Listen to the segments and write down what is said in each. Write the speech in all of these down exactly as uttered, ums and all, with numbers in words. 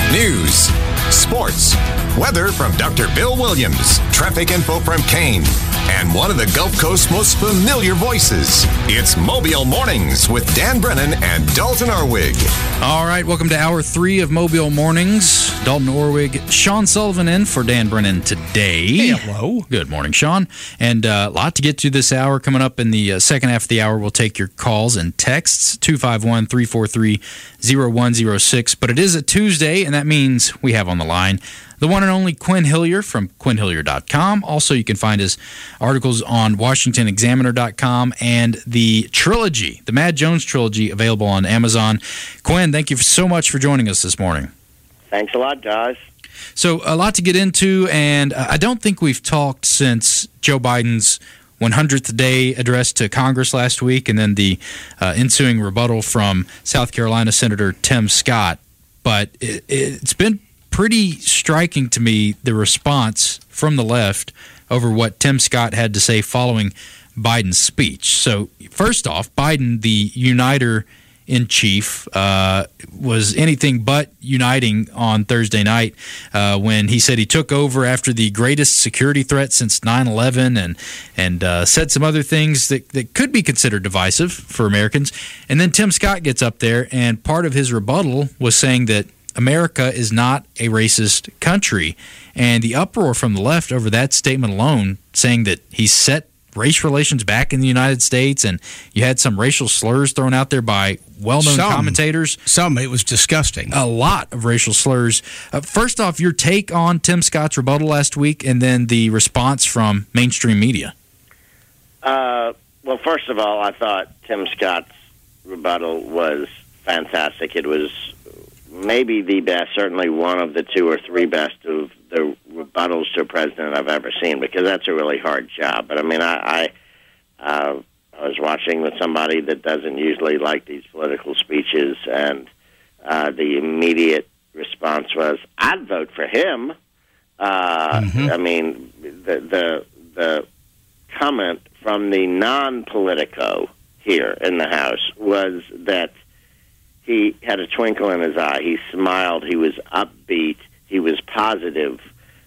News, sports, weather from Doctor Bill Williams, traffic info from Kane, and one of the Gulf Coast's most familiar voices. It's Mobile Mornings with Dan Brennan and Dalton Orwig. All right, welcome to hour three of Mobile Mornings. Dalton Orwig, Sean Sullivan in for Dan Brennan today. Hey, hello. Good morning, Sean. And uh, a lot to get to this hour. Coming up in the uh, second half of the hour, we'll take your calls and texts, two five one, three four three, zero one zero six. But it is a Tuesday, and that means we have on the line the one and only Quinn Hillier from quinn hillier dot com. Also, you can find his articles on washington examiner dot com and the trilogy, the Mad Jones trilogy, available on Amazon. Quinn, thank you so much for joining us this morning. Thanks a lot, guys. So, a lot to get into, and I don't think we've talked since Joe Biden's one hundredth day address to Congress last week, and then the uh, ensuing rebuttal from South Carolina Senator Tim Scott. But it, it's been pretty striking to me, the response from the left over what Tim Scott had to say following Biden's speech. So, first off, Biden, the uniter-in-chief, uh, was anything but uniting on Thursday night uh, when he said he took over after the greatest security threat since nine eleven and and uh, said some other things that, that could be considered divisive for Americans. And then Tim Scott gets up there, and part of his rebuttal was saying that America is not a racist country. And the uproar from the left over that statement alone, saying that he set race relations back in the United States, and you had some racial slurs thrown out there by well-known some, commentators. Some, it was disgusting. A lot of racial slurs. Uh, first off, your take on Tim Scott's rebuttal last week, and then the response from mainstream media. Uh, well, first of all, I thought Tim Scott's rebuttal was fantastic. It was maybe the best, certainly one of the two or three best of the rebuttals to a president I've ever seen, because that's a really hard job. But, I mean, I I, uh, I was watching with somebody that doesn't usually like these political speeches, and uh, the immediate response was, I'd vote for him. Uh, mm-hmm. I mean, the, the, the comment from the non-politico here in the House was that he had a twinkle in his eye. He smiled. He was upbeat. He was positive.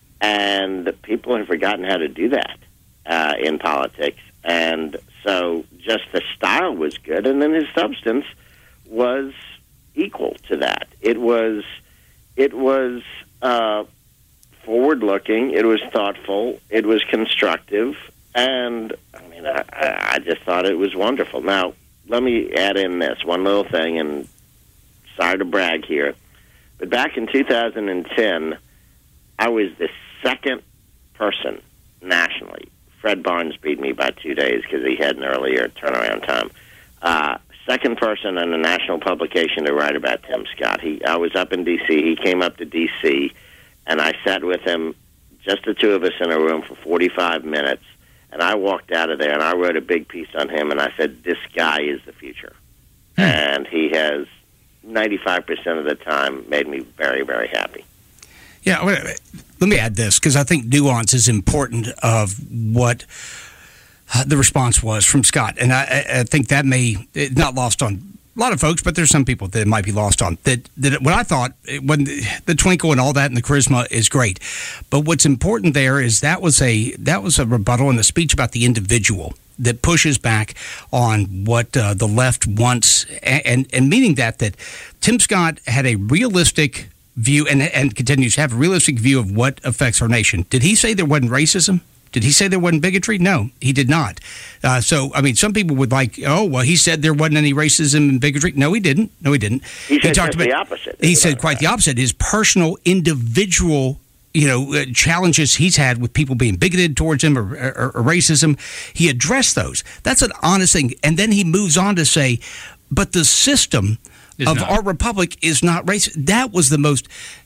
And people have forgotten how to do that uh, in politics. And so just the style was good. And then his substance was equal to that. It was, it was uh, forward-looking. It was thoughtful. It was constructive. And, I mean, I, I just thought it was wonderful. Now, let me add in this one little thing, and sorry to brag here, but back in two thousand ten, I was the second person nationally. Fred Barnes beat me by two days because he had an earlier turnaround time. Uh, second person in a national publication to write about Tim Scott. He, I was up in D C He came up to D C, and I sat with him, just the two of us in a room, for forty-five minutes, and I walked out of there, and I wrote a big piece on him, and I said, this guy is the future. Hmm. And he has ninety-five percent of the time made me very, very happy. Yeah, let me add this, because I think nuance is important of what uh, the response was from Scott. And I, I think that may not lost on a lot of folks, but there's some people that it might be lost on. That, that what I thought, when the, the twinkle and all that and the charisma is great. But what's important there is that was a that was a rebuttal and a speech about the individual that pushes back on what uh, the left wants, and, and, and meaning that that Tim Scott had a realistic view and, and continues to have a realistic view of what affects our nation. Did he say there wasn't racism? Did he say there wasn't bigotry? No, he did not. Uh, so, I mean, some people would like, oh, well, he said there wasn't any racism and bigotry. No, he didn't. No, he didn't. He, he said talked about the opposite. He said quite the opposite. His personal, individual, you know, uh, challenges he's had with people being bigoted towards him or, or, or racism, he addressed those. That's an honest thing. And then he moves on to say, but the system of not. our republic is not racist. That was the most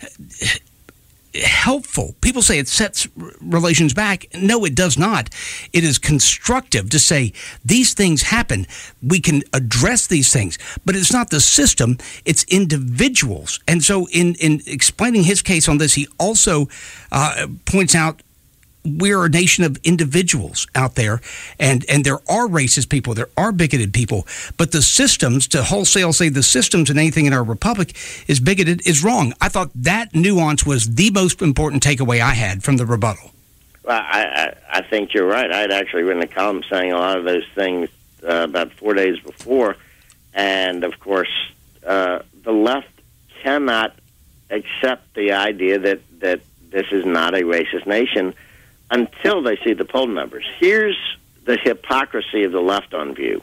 helpful. People say it sets relations back. No, it does not. It is constructive to say these things happen. We can address these things, but it's not the system, it's individuals. And so in, in explaining his case on this, he also uh, points out we're a nation of individuals out there, and, and there are racist people, there are bigoted people, but the systems, to wholesale say the systems and anything in our republic is bigoted, is wrong. I thought that nuance was the most important takeaway I had from the rebuttal. Well, I, I, I think you're right. I had actually written a column saying a lot of those things uh, about four days before, and of course, uh, the left cannot accept the idea that, that this is not a racist nation until they see the poll numbers. Here's the hypocrisy of the left on View.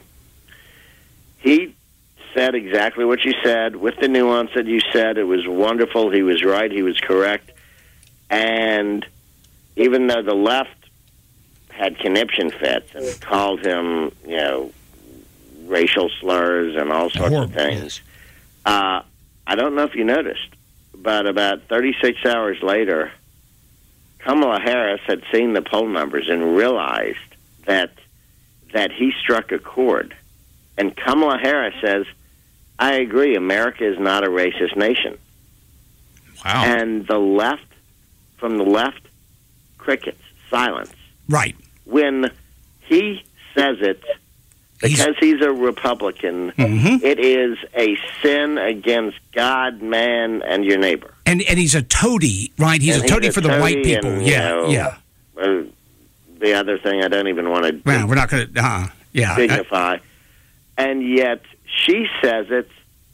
He said exactly what you said, with the nuance that you said. It was wonderful. He was right. He was correct. And even though the left had conniption fits and called him, you know, racial slurs and all sorts Horrible, of things, yes. uh, I don't know if you noticed, but about thirty-six hours later, Kamala Harris had seen the poll numbers and realized that that he struck a chord. And Kamala Harris says, I agree, America is not a racist nation. Wow. And the left, from the left, crickets, silence. Right. When he says it, because he's, he's a Republican, mm-hmm. it is a sin against God, man, and your neighbor. And and he's a toady, right? He's And a toady he's a for the white toady people. and, yeah, you know, yeah. Uh, the other thing I don't even want to Well, we're not going to, uh, yeah. dignify. I, and yet she says it,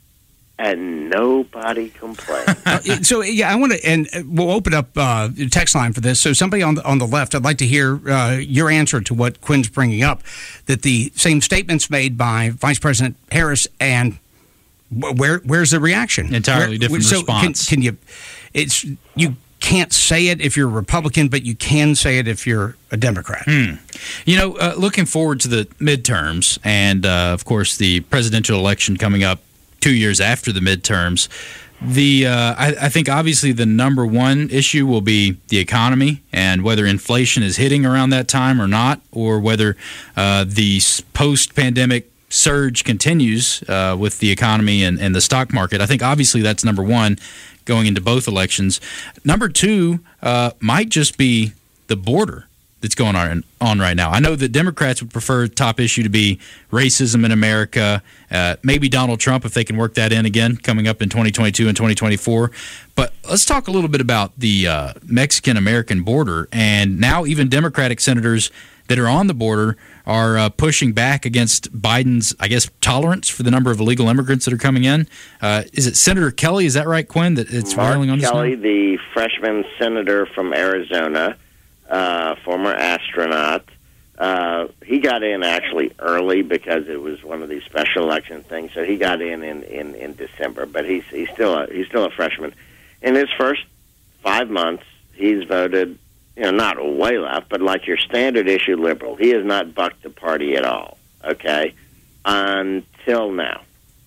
and nobody complains. Uh, so yeah, I want to, and we'll open up uh, the text line for this. So somebody on the, on the left, I'd like to hear uh, your answer to what Quinn's bringing up. That the same statements made by Vice President Harris, and where where's the reaction? Entirely where, different so response. Can, can you? It's you can't say it if you're a Republican, but you can say it if you're a Democrat. Hmm. You know, uh, looking forward to the midterms, and uh, of course the presidential election coming up two years after the midterms. The uh, I, I think obviously the number one issue will be the economy and whether inflation is hitting around that time or not, or whether uh, the post-pandemic surge continues uh, with the economy and, and the stock market. I think obviously that's number one going into both elections. Number two uh, might just be the border that's going on on right now. I know that Democrats would prefer top issue to be racism in America, uh, maybe Donald Trump if they can work that in again coming up in twenty twenty-two and twenty twenty-four. But let's talk a little bit about the uh, Mexican-American border. And now even Democratic senators that are on the border are uh, pushing back against Biden's, I guess, tolerance for the number of illegal immigrants that are coming in. Uh, is it Senator Kelly, is that right, Quinn, that it's Mark railing on Kelly, this? the freshman senator from Arizona, uh, former astronaut, uh, he got in actually early because it was one of these special election things, so he got in in, in, in December, but he's, he's, still a, he's still a freshman. In his first five months, he's voted, you know, not way left, but like your standard issue liberal. He has not bucked the party at all, okay, until now.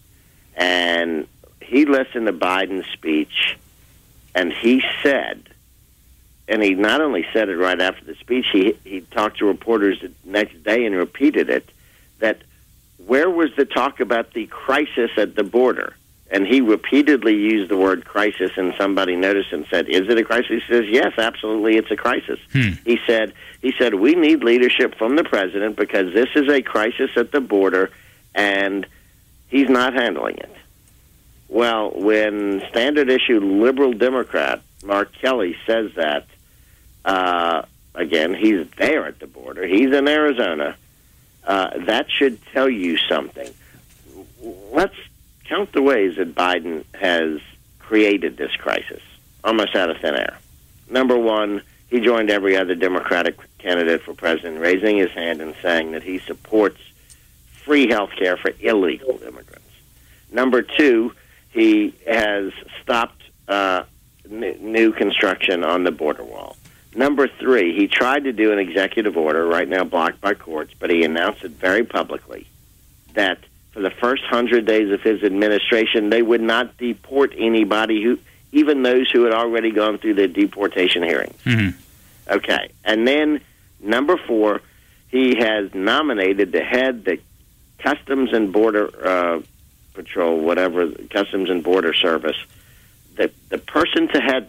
And he listened to Biden's speech, and he said, and he not only said it right after the speech, he, he talked to reporters the next day and repeated it, that where was the talk about the crisis at the border? And he repeatedly used the word crisis, and somebody noticed and said, is it a crisis? He says, yes, absolutely, it's a crisis. Hmm. He said, he said, we need leadership from the president because this is a crisis at the border, and he's not handling it. Well, when standard issue liberal Democrat Mark Kelly says that, uh, again, he's there at the border, he's in Arizona, uh, that should tell you something. Let's count the ways that Biden has created this crisis, almost out of thin air. Number one, he joined every other Democratic candidate for president, raising his hand and saying that he supports free health care for illegal immigrants. Number two, he has stopped uh, n- new construction on the border wall. Number three, he tried to do an executive order, right now blocked by courts, but he announced it very publicly that for the first hundred days of his administration, they would not deport anybody, who, even those who had already gone through the deportation hearings. Mm-hmm. Okay. And then, number four, he has nominated to head the Customs and Border uh, Patrol, whatever, Customs and Border Service. The, the person to head that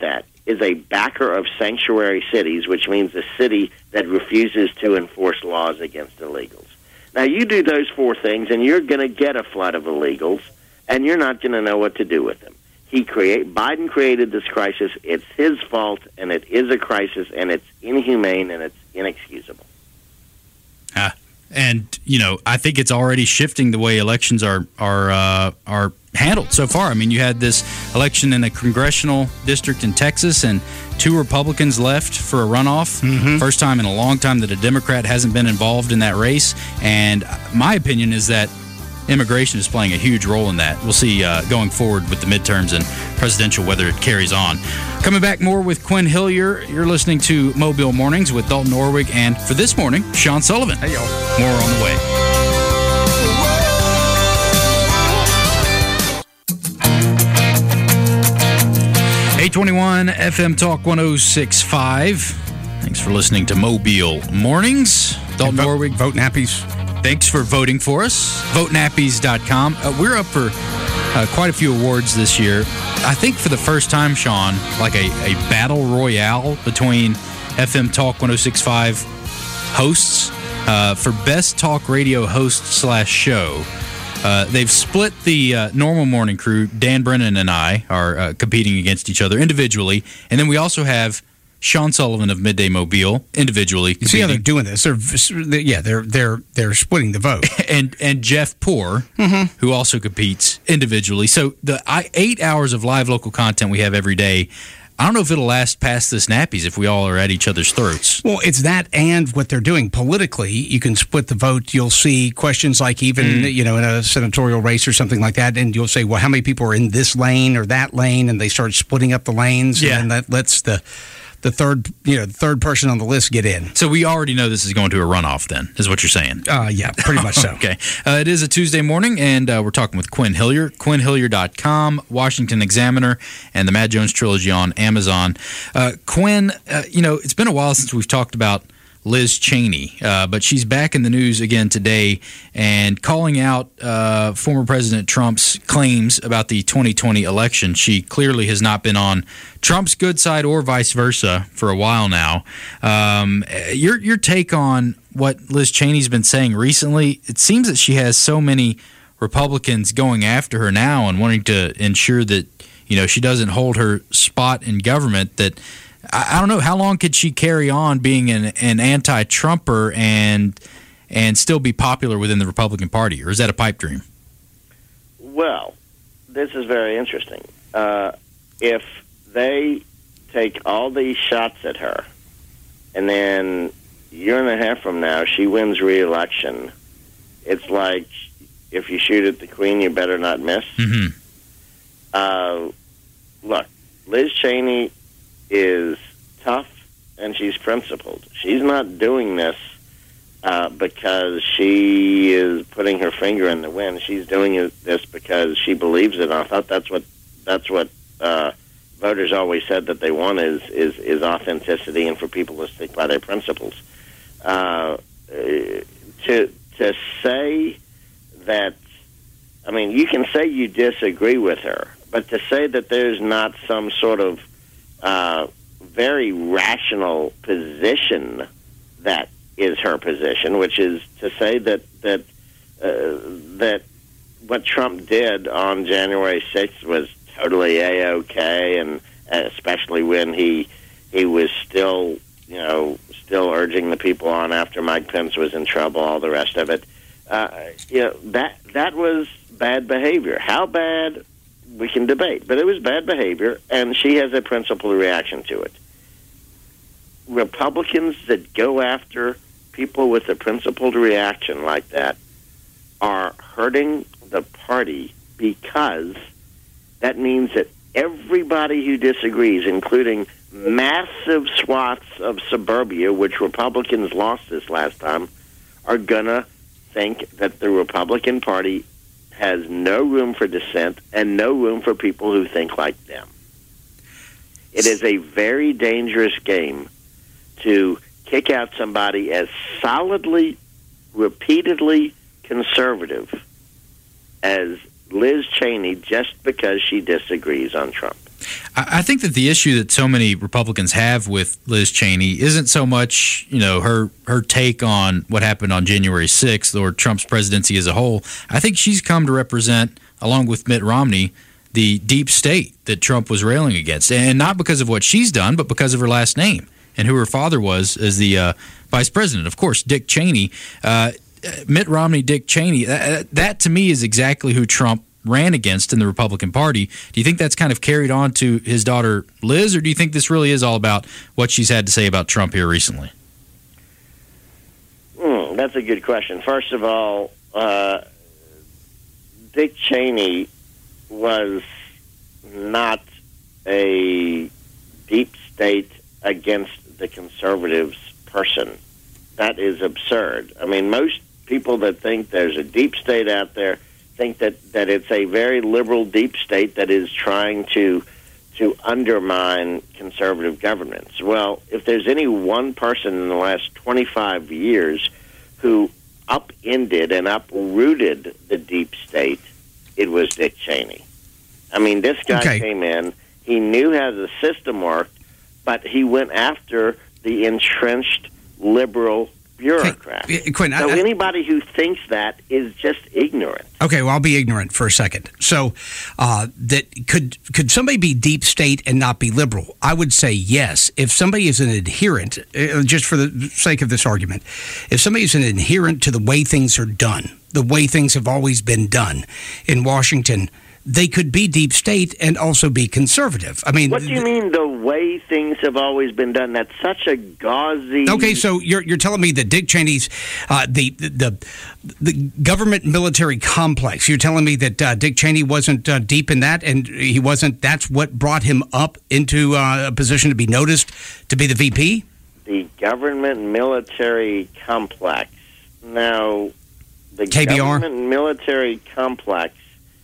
is a backer of sanctuary cities, which means a city that refuses to enforce laws against illegals. Now, you do those four things, and you're going to get a flood of illegals, and you're not going to know what to do with them. He create Biden created this crisis. It's his fault, and it is a crisis, and it's inhumane, and it's inexcusable. Ah, and you know, I think it's already shifting the way elections are are uh, are handled so far. I mean, you had this election in a congressional district in Texas, and two Republicans left for a runoff. Mm-hmm. First time in a long time that a Democrat hasn't been involved in that race. And my opinion is that immigration is playing a huge role in that. We'll see uh, going forward with the midterms and presidential whether it carries on. Coming back more with Quinn Hillier. You're listening to Mobile Mornings with Dalton Orwig, and for this morning, Sean Sullivan. Hey, y'all. More on the way. eight twenty-one F M Talk one oh six point five. Thanks for listening to Mobile Mornings. Dalton vote, Orwig. Vote Nappies. Thanks for voting for us. vote nappies dot com. Uh, we're up for uh, quite a few awards this year. I think for the first time, Sean, like a, a battle royale between F M Talk one oh six point five hosts uh, for Best Talk Radio Host slash Show. Uh, they've split the uh, normal morning crew. Dan Brennan and I are uh, competing against each other individually. And then we also have Sean Sullivan of Midday Mobile individually. You see how they're doing this? They're, yeah, they're they're they're splitting the vote. and and Jeff Poor, mm-hmm. who also competes individually. So the I, eight hours of live local content we have every day, I don't know if it'll last past the Snappies if we all are at each other's throats. Well, it's that and what they're doing politically. You can split the vote. You'll see questions like even, mm. you know, in a senatorial race or something like that, and you'll say, well, how many people are in this lane or that lane? And they start splitting up the lanes. Yeah. And that lets the... the third, you know, the third person on the list get in. So we already know this is going to a runoff then, is what you're saying? Uh, yeah, pretty much so. Okay. Uh, it is a Tuesday morning, and uh, we're talking with Quinn Hillier, quinn hillier dot com, Washington Examiner, and the Matt Jones Trilogy on Amazon. Uh, Quinn, uh, you know, it's been a while since we've talked about Liz Cheney, uh, but she's back in the news again today and calling out uh, former President Trump's claims about the twenty twenty election. She clearly has not been on Trump's good side or vice versa for a while now. Um, your your take on what Liz Cheney's been saying recently? It seems that she has so many Republicans going after her now and wanting to ensure that, you know, she doesn't hold her spot in government that I don't know, how long could she carry on being an, an anti-Trumper and and still be popular within the Republican Party, or is that a pipe dream? Well, this is very interesting. Uh, if they take all these shots at her, and then a year and a half from now she wins re-election, it's like if you shoot at the Queen, you better not miss. Mm-hmm. Uh, look, Liz Cheney is tough and she's principled. She's not doing this uh, because she is putting her finger in the wind. She's doing this because she believes it. And I thought that's what that's what uh, voters always said that they want is, is is authenticity and for people to stick by their principles. Uh, to to say that, I mean, you can say you disagree with her, but to say that there's not some sort of Uh, very rational position that is her position, which is to say that that uh, that what Trump did on January sixth was totally A-okay, and especially when he he was still you know still urging the people on after Mike Pence was in trouble, all the rest of it. Uh, you know that that was bad behavior. How bad? We can debate, but it was bad behavior, and she has a principled reaction to it. Republicans that go after people with a principled reaction like that are hurting the party, because that means that everybody who disagrees, including massive swaths of suburbia, which Republicans lost this last time, are going to think that the Republican Party has no room for dissent and no room for people who think like them. It is a very dangerous game to kick out somebody as solidly, repeatedly conservative as Liz Cheney just because she disagrees on Trump. I think that the issue that so many Republicans have with Liz Cheney isn't so much, you know, her her take on what happened on January sixth or Trump's presidency as a whole. I think she's come to represent, along with Mitt Romney, the deep state that Trump was railing against, and not because of what she's done, but because of her last name and who her father was as the uh, vice president. Of course, Dick Cheney, uh, Mitt Romney, Dick Cheney. That, that to me is exactly who Trump ran against in the Republican Party. Do you think that's kind of carried on to his daughter Liz, or do you think this really is all about what she's had to say about Trump here recently? Mm, that's a good question. First of all, uh, Dick Cheney was not a deep state against the conservatives person. That is absurd. I mean, most people that think there's a deep state out there think that, that it's a very liberal deep state that is trying to to undermine conservative governments. Well, if there's any one person in the last twenty-five years who upended and uprooted the deep state, it was Dick Cheney. I mean, this guy okay. came in, he knew how the system worked, but he went after the entrenched liberal bureaucrat. Hey, Quinn, so I, I, anybody who thinks that is just ignorant. Okay, well, I'll be ignorant for a second. So, uh, that could could somebody be deep state and not be liberal? I would say yes. If somebody is an adherent, uh, just for the sake of this argument, if somebody is an adherent to the way things are done, the way things have always been done in Washington, they could be deep state and also be conservative. I mean, what do you mean the way things have always been done? That's such a gauzy. Okay, so you're you're telling me that Dick Cheney's uh, the, the the government military complex. You're telling me that uh, Dick Cheney wasn't uh, deep in that, and he wasn't. That's what brought him up into uh, a position to be noticed to be the V P. The government military complex. Now, the K B R? government military complex.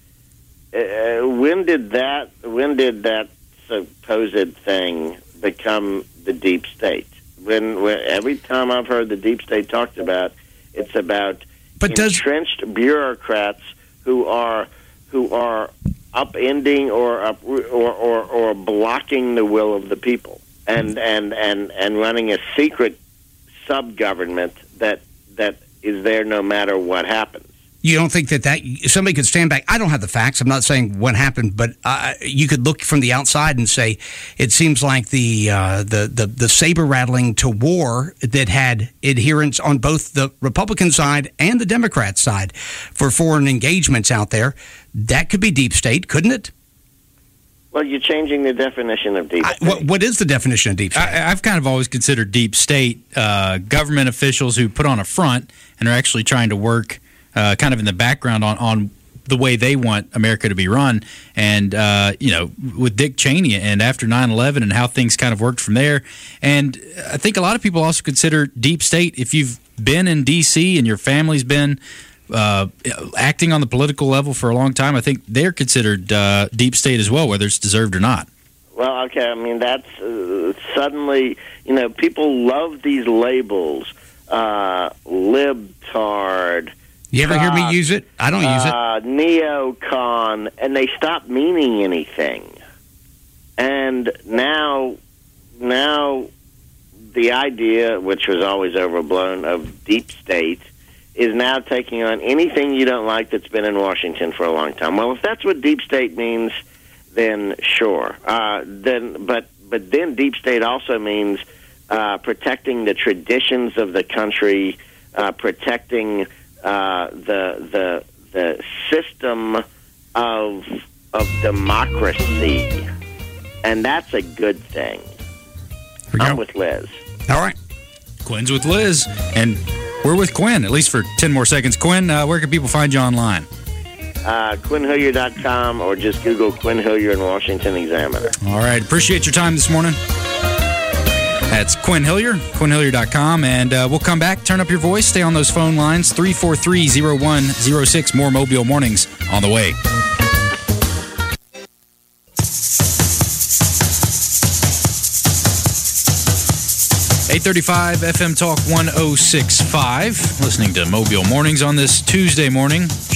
Uh, when did that? When did that supposed thing become the deep state? When, when every time I've heard the deep state talked about, it's about but entrenched does, bureaucrats who are who are upending or up or, or or blocking the will of the people, and and and and running a secret sub government that that is there no matter what happens. You don't think that, that somebody could stand back? I don't have the facts. I'm not saying what happened, but uh, you could look from the outside and say it seems like the uh, the, the the saber rattling to war that had adherents on both the Republican side and the Democrat side for foreign engagements out there. That could be deep state, couldn't it? Well, you're changing the definition of deep state. I, what, what is the definition of deep state? I, I've kind of always considered deep state uh, government officials who put on a front and are actually trying to work Uh, kind of in the background on, on the way they want America to be run. And, uh, you know, with Dick Cheney and after nine eleven and how things kind of worked from there. And I think a lot of people also consider deep state, if you've been in D C and your family's been uh, acting on the political level for a long time, I think they're considered uh, deep state as well, whether it's deserved or not. Well, okay, I mean, that's uh, suddenly, you know, people love these labels, uh, libtard. You ever hear me use it? I don't use it. Uh, neocon, and they stop meaning anything. And now, now the idea, which was always overblown, of deep state is now taking on anything you don't like that's been in Washington for a long time. Well, if that's what deep state means, then sure. Uh, then, but but then deep state also means uh, protecting the traditions of the country, uh, protecting uh, the the the system of of democracy, and that's a good thing. I'm with Liz. All right. Quinn's with Liz, and we're with Quinn, at least for ten more seconds. Quinn, uh, where can people find you online? Uh, Quinn Hillier dot com, or just Google Quinn Hillier and Washington Examiner. All right. Appreciate your time this morning. That's Quinn Hillier, Quinn Hillier dot com, and uh, we'll come back. Turn up your voice. Stay on those phone lines, three four three, zero one zero six. More Mobile Mornings on the way. eight thirty-five F M Talk one oh six point five. Listening to Mobile Mornings on this Tuesday morning.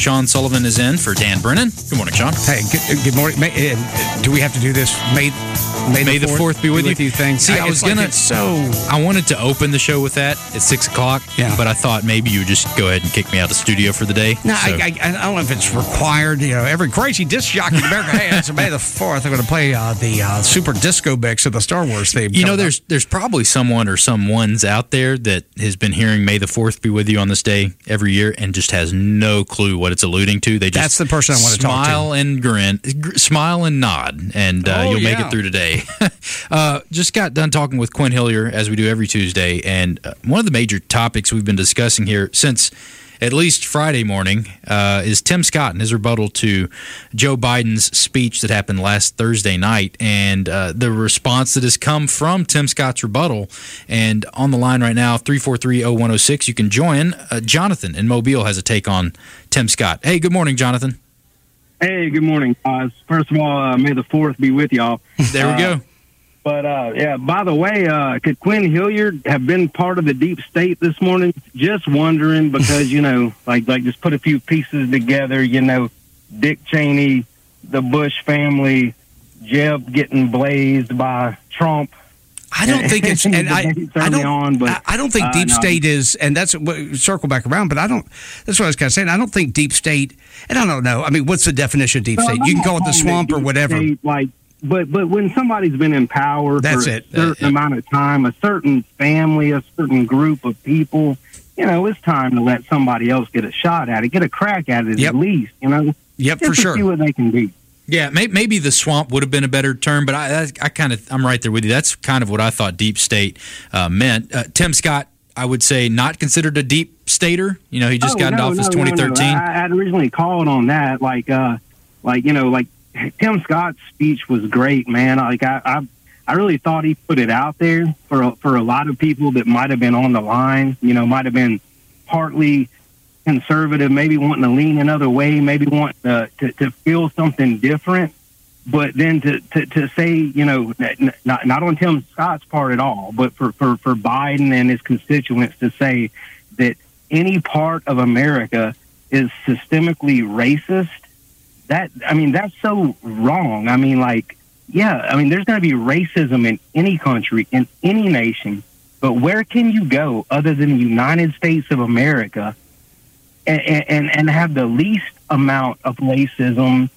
Sean Sullivan is in for Dan Brennan. Good morning, Sean. Hey, good, good morning. May, uh, do we have to do this? May May, May the fourth be with you. you thing. See, I, I was gonna. Like so I wanted to open the show with that at six o'clock. Yeah. But I thought maybe you would just go ahead and kick me out of the studio for the day. No, so. I, I, I don't know if it's required. You know, every crazy disc jockey in America has. May the fourth, I'm going to play uh, the uh, Super Disco Mix of the Star Wars theme. You know, there's up. there's probably someone or someone's out there that has been hearing "May the fourth be with you" on this day every year and just has no clue what it's alluding to. They just that's the person I want to talk to. Smile and grin, gr- smile and nod, and uh, oh, you'll yeah. make it through today. Uh, just got done talking with Quinn Hillier, as we do every Tuesday, and uh, one of the major topics we've been discussing here since at least Friday morning uh, is Tim Scott and his rebuttal to Joe Biden's speech that happened last Thursday night, and uh, the response that has come from Tim Scott's rebuttal. And on the line right now, three four three, oh one oh six, you can join. Uh, Jonathan in Mobile has a take on Tim Scott. Hey, good morning, Jonathan. Hey, good morning, guys. First of all, uh, may the fourth be with y'all. There we uh, go. But, uh, yeah, by the way, uh, could Quinn Hilliard have been part of the deep state this morning? Just wondering because, you know, like, like just put a few pieces together, you know, Dick Cheney, the Bush family, Jeb getting blazed by Trump. I don't think it's, and I, I don't, on, but, I, I don't think uh, deep no. state is, and that's circle back around. But I don't. That's what I was kind of saying. I don't think deep state, and I don't know. I mean, what's the definition of deep Well, state? I'm You can not call it the calling swamp or deep whatever. state, like, but but when somebody's been in power That's for it. a certain Uh, amount of time, a certain family, a certain group of people, you know, it's time to let somebody else get a shot at it, get a crack at it Yep. at least. You know, Yep, just for to sure. see what they can do. Yeah, may, maybe the swamp would have been a better term, but I, I, I kind of, I'm right there with you. That's kind of what I thought deep state uh, meant. Uh, Tim Scott, I would say, not considered a deep stater. You know, he just Oh, got into no, office no, no, twenty thirteen. No, I, I had originally called on that, like, uh, like you know, like Tim Scott's speech was great, man. Like I, I, I really thought he put it out there for a, for a lot of people that might have been on the line. You know, might have been partly conservative, maybe wanting to lean another way, maybe want uh, to to feel something different. But then to, to, to say, you know, not not on Tim Scott's part at all, but for, for, for Biden and his constituents to say that any part of America is systemically racist, that, I mean, that's so wrong. I mean, like, yeah, I mean, there's going to be racism in any country, in any nation, but where can you go other than the United States of America and, and, and have the least amount of racism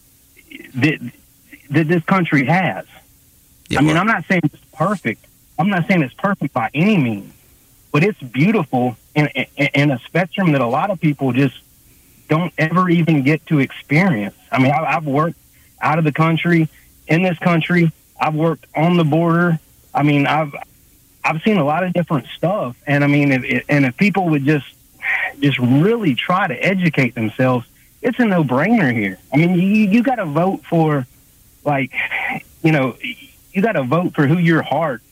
that that this country has? Yeah, I mean, well- I'm not saying it's perfect. I'm not saying it's perfect by any means, but it's beautiful in, in, in a spectrum that a lot of people just don't ever even get to experience. I mean, I, I've worked out of the country, in this country. I've worked on the border. I mean, I've I've seen a lot of different stuff, and I mean, if, and if people would just just really try to educate themselves, it's a no-brainer here. I mean, you you got to vote for, like, you know, you got to vote for who your heart,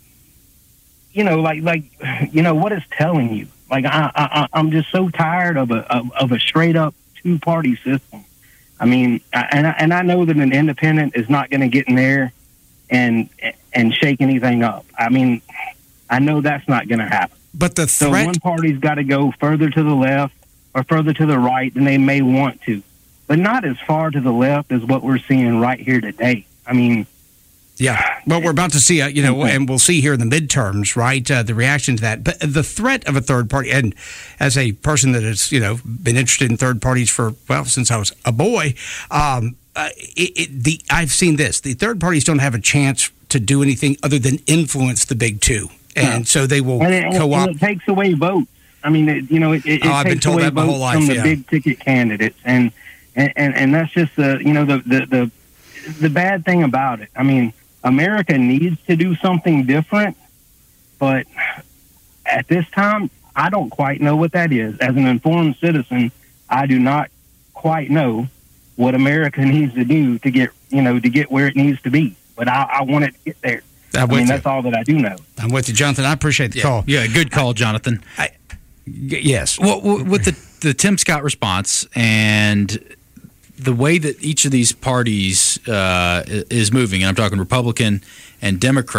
you know, like like you know what it's telling you. Like I, I I'm just so tired of a of, of a straight up two party system. I mean, I, and I, and I know that an independent is not going to get in there and and shake anything up. I mean, I know that's not going to happen. But the So threat. one party's got to go further to the left or further to the right than they may want to, but not as far to the left as what we're seeing right here today. I mean, Yeah, well, we're about to see, uh, you know, and we'll see here in the midterms, right, uh, the reaction to that. But the threat of a third party, and as a person that has, you know, been interested in third parties for, well, since I was a boy, um, uh, it, it, the I've seen this. The third parties don't have a chance to do anything other than influence the big two. And Yeah. so they will and it, co-opt. and it takes away votes. I mean, it, you know, it, it, Oh, it I've been takes told away that my votes whole life, from the yeah. big ticket candidates, and and and, and that's just the you know the, the the the bad thing about it. I mean, America needs to do something different, but at this time, I don't quite know what that is. As an informed citizen, I do not quite know what America needs to do to get you know to get where it needs to be. But I, I want it to get there. I'm I with mean, you. that's all that I do know. I'm with you, Jonathan. I appreciate the Yeah, call. yeah, good call, Jonathan. I, y- yes. Well, w- with the, the Tim Scott response and the way that each of these parties uh, is moving, and I'm talking Republican and Democrat,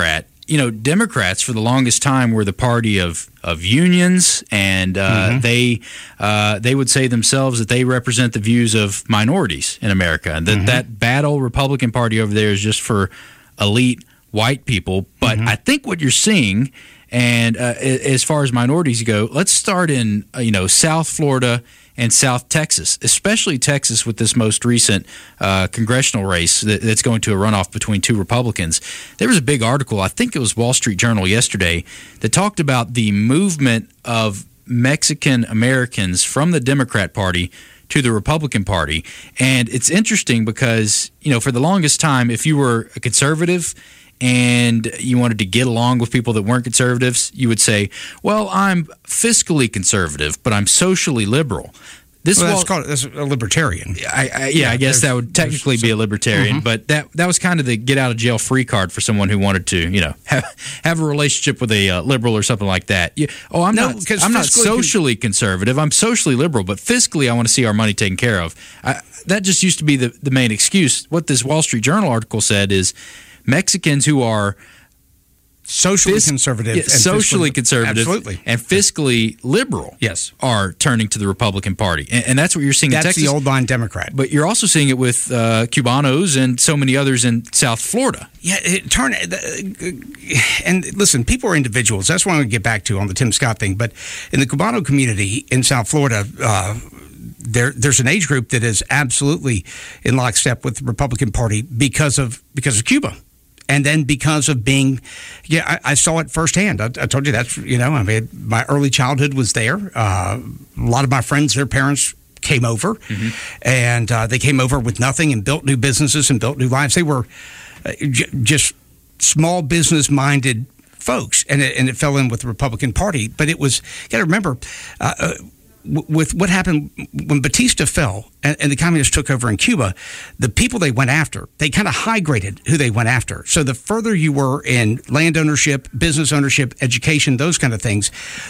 you know, Democrats for the longest time were the party of, of unions, and uh, mm-hmm. they uh, they would say themselves that they represent the views of minorities in America, and that mm-hmm. that bad old Republican Party over there is just for elite white people. But mm-hmm. I think what you're seeing, and uh, as far as minorities go, let's start in uh, you know South Florida and South Texas, especially Texas with this most recent uh, congressional race that, that's going to a runoff between two Republicans. There was a big article, I think it was Wall Street Journal yesterday, that talked about the movement of Mexican Americans from the Democrat Party to the Republican Party. And it's interesting because, you know, for the longest time, if you were a conservative and you wanted to get along with people that weren't conservatives, you would say, well, I'm fiscally conservative, but I'm socially liberal. This well, well, that's called that's a libertarian. I, I, yeah, yeah, I guess that would technically be a libertarian, mm-hmm. but that that was kind of the get out of jail free card for someone who wanted to, you know, have, have a relationship with a uh, liberal or something like that. You, oh, I'm no, not I'm not socially con- conservative. I'm socially liberal, but fiscally, I want to see our money taken care of. I, that just used to be the the main excuse. What this Wall Street Journal article said is Mexicans who are socially Fis- conservative, yeah, and socially fiscally, conservative, absolutely. and fiscally liberal, yes, are turning to the Republican Party, and, and that's what you're seeing that's in Texas. That's the old line Democrat, but you're also seeing it with uh, Cubanos and so many others in South Florida. Yeah, it, turn and listen, people are individuals. That's what I'm going to get back to on the Tim Scott thing. But in the Cubano community in South Florida, Uh, There, there's an age group that is absolutely in lockstep with the Republican Party because of because of Cuba, and then because of being, yeah, I, I saw it firsthand. I, I told you that's you know, I mean, my early childhood was there. Uh, a lot of my friends, their parents came over, mm-hmm. and uh, they came over with nothing and built new businesses and built new lives. They were uh, j- just small business minded folks, and it, and it fell in with the Republican Party. But it was, you got to remember. Uh, uh, With what happened when Batista fell and, and the communists took over in Cuba, the people they went after, they kind of high graded who they went after. So the further you were in land ownership, business ownership, education, those kind of things,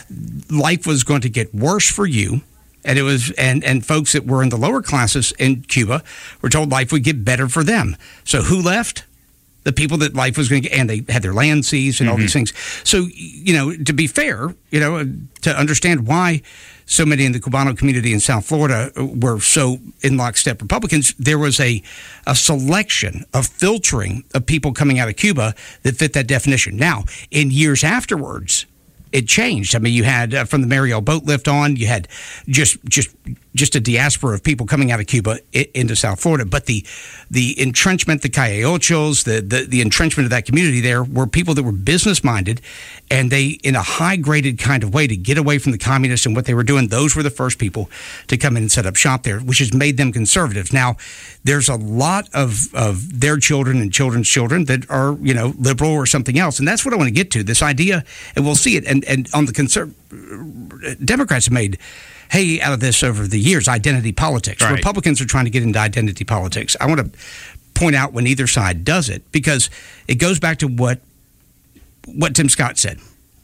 life was going to get worse for you. And it was, and, and folks that were in the lower classes in Cuba were told life would get better for them. So who left? The people that life was going to get, and they had their land seized and mm-hmm. all these things. So, you know, to be fair, you know, to understand why so many in the Cubano community in South Florida were so in lockstep Republicans, there was a, a selection of filtering of people coming out of Cuba that fit that definition. Now, in years afterwards, it changed. I mean, you had uh, from the Mariel boat lift on, you had just just just a diaspora of people coming out of Cuba I- into South Florida. But the the entrenchment, the Calle Ochos, the, the the entrenchment of that community there were people that were business minded, and they, in a high graded kind of way, to get away from the communists and what they were doing. Those were the first people to come in and set up shop there, which has made them conservatives. Now, there's a lot of of their children and children's children that are, you know, liberal or something else, and that's what I want to get to. This idea, and we'll see it. And and on the conserv- Democrats have made hay out of this over the years, identity politics. Right. Republicans are trying to get into identity politics. I want to point out when either side does it, because it goes back to what what Tim Scott said.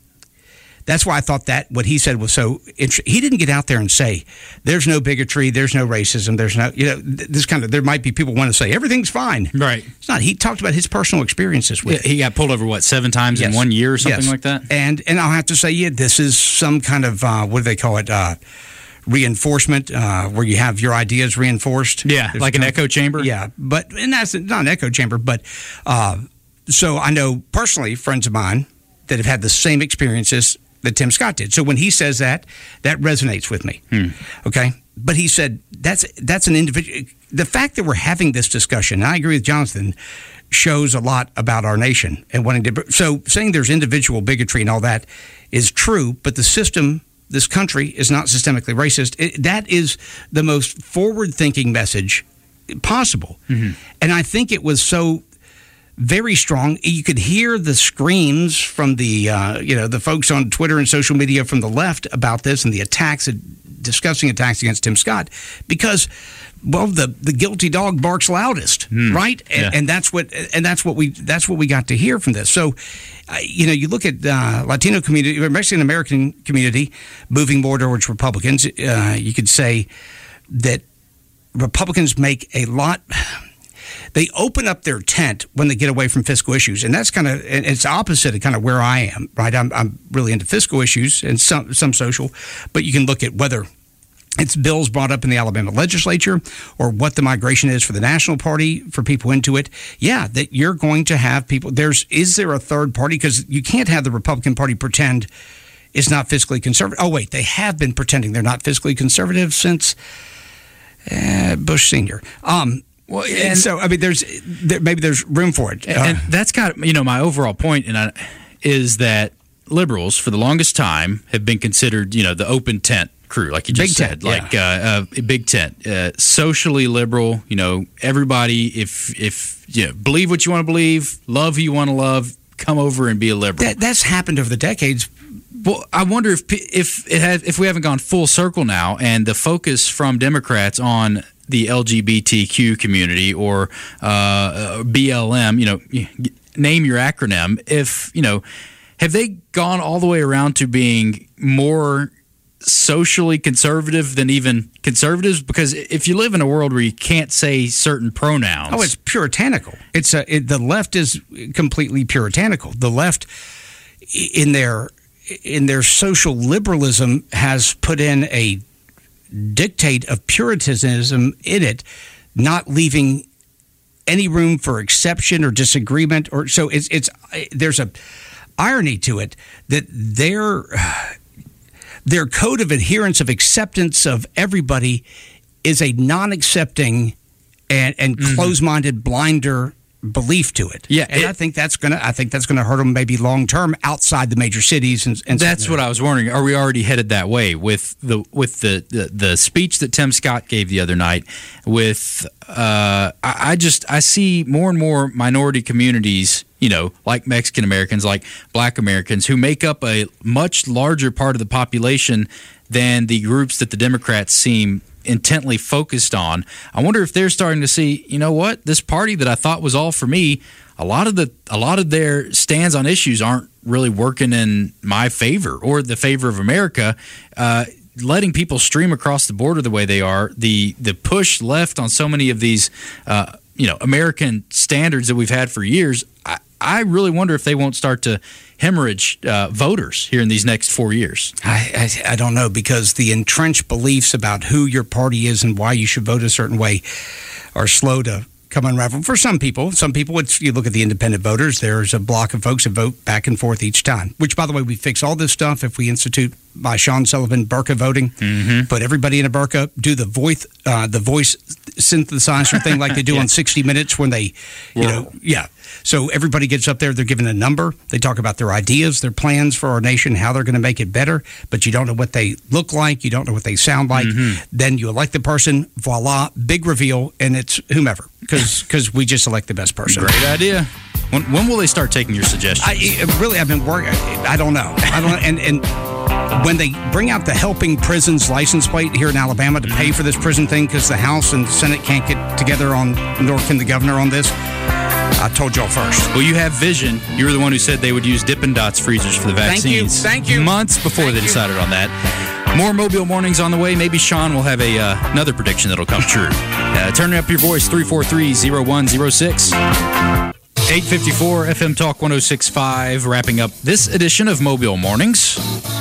That's why I thought that what he said was so interesting. He didn't get out there and say, there's no bigotry, there's no racism, there's no, you know, this kind of, there might be people want to say everything's fine. Right. It's not. He talked about his personal experiences with yeah, it. He got pulled over, what, seven times yes. in one year or something yes. like that? And and I'll have to say, yeah, this is some kind of, uh, what do they call it, uh, reinforcement, uh, where you have your ideas reinforced. Yeah, There's like an echo chamber? Yeah, but, and that's not an echo chamber, but, uh, so I know personally friends of mine that have had the same experiences that Tim Scott did. So when he says that, that resonates with me. Hmm. Okay? But he said that's that's an individual. The fact that we're having this discussion, and I agree with Jonathan, shows a lot about our nation and wanting to. So saying there's individual bigotry and all that is true, but the system, this country, is not systemically racist. It, that is the most forward-thinking message possible. Mm-hmm. And I think it was so very strong. You could hear the screams from the, uh, you know, the folks on Twitter and social media from the left about this and the attacks, discussing attacks against Tim Scott, because, well, the, the guilty dog barks loudest, mm. right? And, yeah. and that's what and that's what we that's what we got to hear from this. So, uh, you know, you look at uh, Latino community, Mexican American community, moving more towards Republicans. Uh, you could say that Republicans make a lot. they open up their tent when they get away from fiscal issues, and that's kind of it's opposite of kind of where I am. Right, I'm I'm really into fiscal issues and some some social, but you can look at whether it's bills brought up in the Alabama legislature or what the migration is for the National Party for people into it. Yeah, that you're going to have people. There's is there a third party? Because you can't have the Republican Party pretend it's not fiscally conservative. Oh, wait, they have been pretending they're not fiscally conservative since uh, Bush Senior Um, well, and, and so, I mean, there's there, maybe there's room for it. And, uh, and that's kind of, you know, my overall point and I, is that liberals, for the longest time, have been considered, you know, the open tent crew, like you just big said, tent, like yeah. uh, uh, big tent, uh, socially liberal. You know, everybody, if if you know, believe what you want to believe, love who you want to love, come over and be a liberal. That, that's happened over the decades. Well, I wonder if if it has, if we haven't gone full circle now, and the focus from Democrats on the L G B T Q community or uh, B L M, you know, name your acronym. If you know, have they gone all the way around to being more socially conservative than even conservatives? Because if you live in a world where you can't say certain pronouns, oh, it's puritanical. It's a, it, the left is completely puritanical. The left, in their in their social liberalism, has put in a dictate of puritanism in it, not leaving any room for exception or disagreement. Or so it's it's there's a irony to it that their their code of adherence of acceptance of everybody is a non-accepting and, and mm-hmm. closed-minded, blinder belief to it. Yeah, and it, I think that's gonna. I think that's gonna hurt them maybe long term outside the major cities. And, and that's what I was wondering. Are we already headed that way with the with the the, the speech that Tim Scott gave the other night? With uh, I, I just I see more and more minority communities, you know, like Mexican Americans, like Black Americans, who make up a much larger part of the population than the groups that the Democrats seem intently focused on. I wonder if they're starting to see, you know what, this party that I thought was all for me, a lot of the a lot of their stands on issues aren't really working in my favor or the favor of America. Uh, letting people stream across the border the way they are, the the push left on so many of these uh, you know, American standards that we've had for years, I, I really wonder if they won't start to hemorrhage uh, voters here in these next four years. I, I I don't know, because the entrenched beliefs about who your party is and why you should vote a certain way are slow to come unravel. For some people, some people, it's, you look at the independent voters, there's a block of folks that vote back and forth each time, which, by the way, we fix all this stuff if we institute by Sean Sullivan burqa voting. Mm-hmm. Put everybody in a burqa, do the voice uh, the voice synthesizer thing like they do yeah. on sixty minutes when they, you well, know, yeah. So everybody gets up there, they're given a number, they talk about their ideas, their plans for our nation, how they're going to make it better, but you don't know what they look like, you don't know what they sound like. Mm-hmm. Then you elect the person, voila, big reveal, and it's whomever, because we just elect the best person. Great idea. When, when will they start taking your suggestions? I, really, I've been working, I don't know. I don't know, and, and when they bring out the Helping Prisons license plate here in Alabama to pay for this prison thing because the House and the Senate can't get together on, nor can the governor on this, I told y'all first. Well, you have vision. You were the one who said they would use Dippin' Dots freezers for the vaccines. Thank you. Thank you. Months before Thank they decided you. on that. More Mobile Mornings on the way. Maybe Sean will have a uh, another prediction that'll come true. Uh, turn up your voice, three four three, zero one zero six. eight fifty-four F M Talk one oh six point five, wrapping up this edition of Mobile Mornings.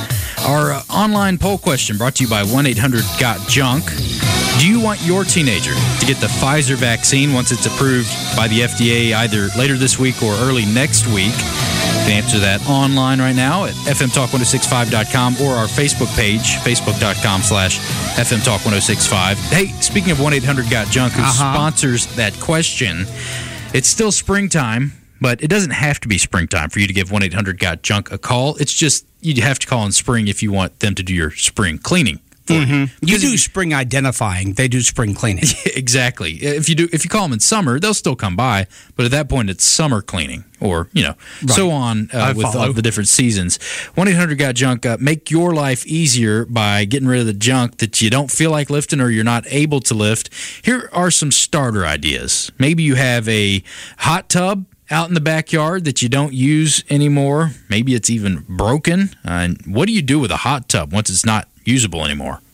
Our uh, online poll question brought to you by one eight hundred got junk. Do you want your teenager to get the Pfizer vaccine once it's approved by the F D A either later this week or early next week? You can answer that online right now at f m talk ten sixty-five dot com or our Facebook page, facebook.com slash fmtalk1065. Hey, speaking of one eight hundred got junk, who uh-huh. sponsors that question, it's still springtime, but it doesn't have to be springtime for you to give one eight hundred got junk a call. It's just you have to call in spring if you want them to do your spring cleaning. Mm-hmm. You do you, spring identifying; they do spring cleaning. Exactly. If you do, if you call them in summer, they'll still come by. But at that point, it's summer cleaning, or you know, right. so on uh, with all the different seasons. one eight hundred got junk. Uh, make your life easier by getting rid of the junk that you don't feel like lifting or you're not able to lift. Here are some starter ideas. Maybe you have a hot tub out in the backyard that you don't use anymore. Maybe it's even broken. Uh, and what do you do with a hot tub once it's not usable anymore?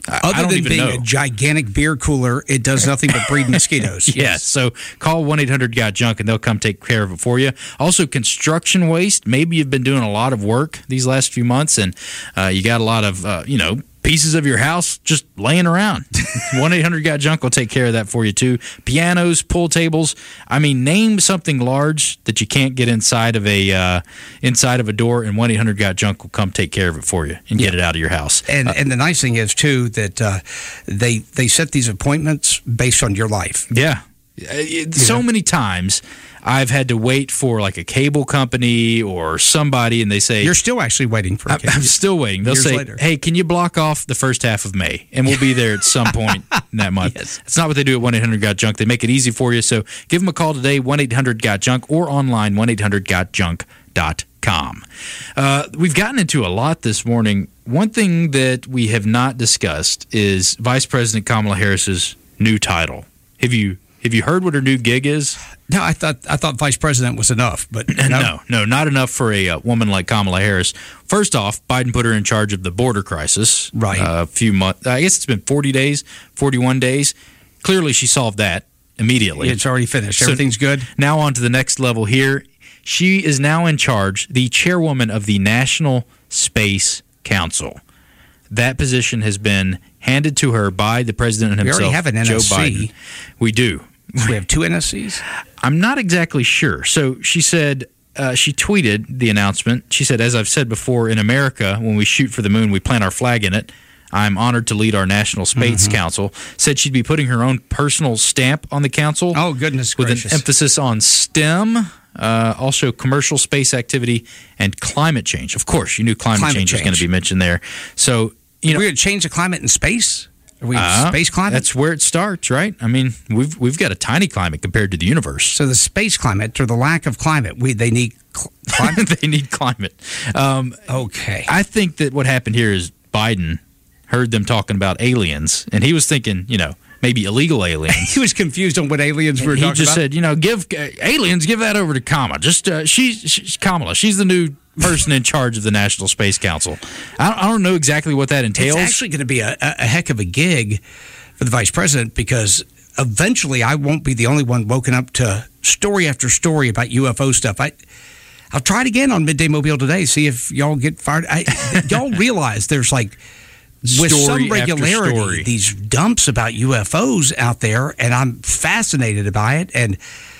I, Other I don't than even being know. a gigantic beer cooler, it does nothing but breed mosquitoes. Yes, so call one eight hundred got junk and they'll come take care of it for you. Also, construction waste. Maybe you've been doing a lot of work these last few months and uh, you got a lot of, uh, you know, pieces of your house just laying around. one eight hundred got junk will take care of that for you, too. Pianos, pool tables. I mean, name something large that you can't get inside of a uh, inside of a door, and one eight hundred got junk will come take care of it for you and get Yeah. it out of your house. And Uh, and the nice thing is, too, that uh, they, they set these appointments based on your life. Yeah. Uh, it- So many times I've had to wait for like a cable company or somebody, and they say, You're still actually waiting for a I'm, case. I'm still waiting. They'll Years say, later. hey, can you block off the first half of May? And we'll be there at some point in that month. Yes. That's not what they do at one eight hundred got junk. They make it easy for you. So give them a call today, one eight hundred got junk, or online, one eight hundred got junk dot com. Uh, we've gotten into a lot this morning. One thing that we have not discussed is Vice President Kamala Harris's new title. Have you have you heard what her new gig is? No, I thought I thought vice president was enough, but no. No, no, not enough for a uh, woman like Kamala Harris. First off, Biden put her in charge of the border crisis. Right. Uh, a few months. I guess it's been forty days, forty-one days. Clearly, she solved that immediately. It's already finished. So Everything's good. Now on to the next level here. She is now in charge, the chairwoman of the National Space Council. That position has been handed to her by the president We himself, already have an Joe N S C. Biden. We do. We have two N S Cs. I'm not exactly sure. So she said, uh, she tweeted the announcement. She said, as I've said before, in America, when we shoot for the moon, we plant our flag in it. I'm honored to lead our National Space Mm-hmm. Council. Said she'd be putting her own personal stamp on the council. Oh, goodness with gracious. an emphasis on STEM, uh, also commercial space activity, and climate change. Of course, you knew climate, Climate change, was going to change. be mentioned there. So, you know, We're going to change the climate in space? Are we uh, space climate? That's where it starts, right? I mean, we've we've got a tiny climate compared to the universe. So the space climate or the lack of climate, we they need cl- climate? They need climate. Um, Okay. I think that what happened here is Biden heard them talking about aliens, and he was thinking, you know, maybe illegal aliens. He was confused on what aliens were he talking just about. said, you know, give uh, aliens, give that over to Kamala. Just uh, she's, she's Kamala. She's the new person in charge of the National Space Council. I don't, I don't know exactly what that entails. It's actually going to be a, a heck of a gig for the vice president because eventually I won't be the only one woken up to story after story about U F O stuff. I, I'll try it again on Midday Mobile today, see if y'all get fired. I, y'all realize there's like, with Story some after regularity, story. these dumps about U F Os out there, and I'm fascinated by it. And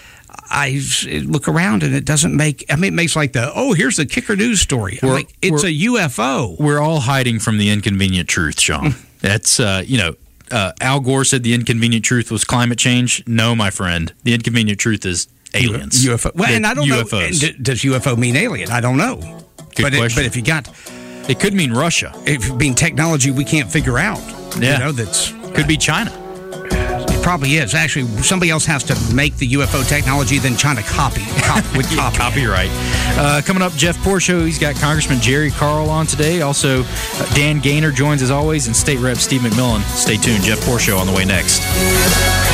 I look around, and it doesn't make. I mean, it makes like the oh, here's the kicker news story. I'm We're- like, it's we're- a U F O. We're all hiding from the inconvenient truth, Sean. That's, uh, you know, uh, Al Gore said the inconvenient truth was climate change. No, my friend. The inconvenient truth is aliens. U F O. Well, and I don't U know. F Os. and d- Does U F O mean alien? I don't know. Good but, it, question. but if you got, It could mean Russia. if it being technology we can't figure out, Yeah. you know, that's Could be China. it probably is. Actually, somebody else has to make the U F O technology, then China copy, cop, would copy. it. Copyright. Uh, coming up, Jeff Porsche. He's got Congressman Jerry Carl on today. Also, uh, Dan Gaynor joins as always, and State Rep Steve McMillan. Stay tuned. Jeff Porsche on the way next.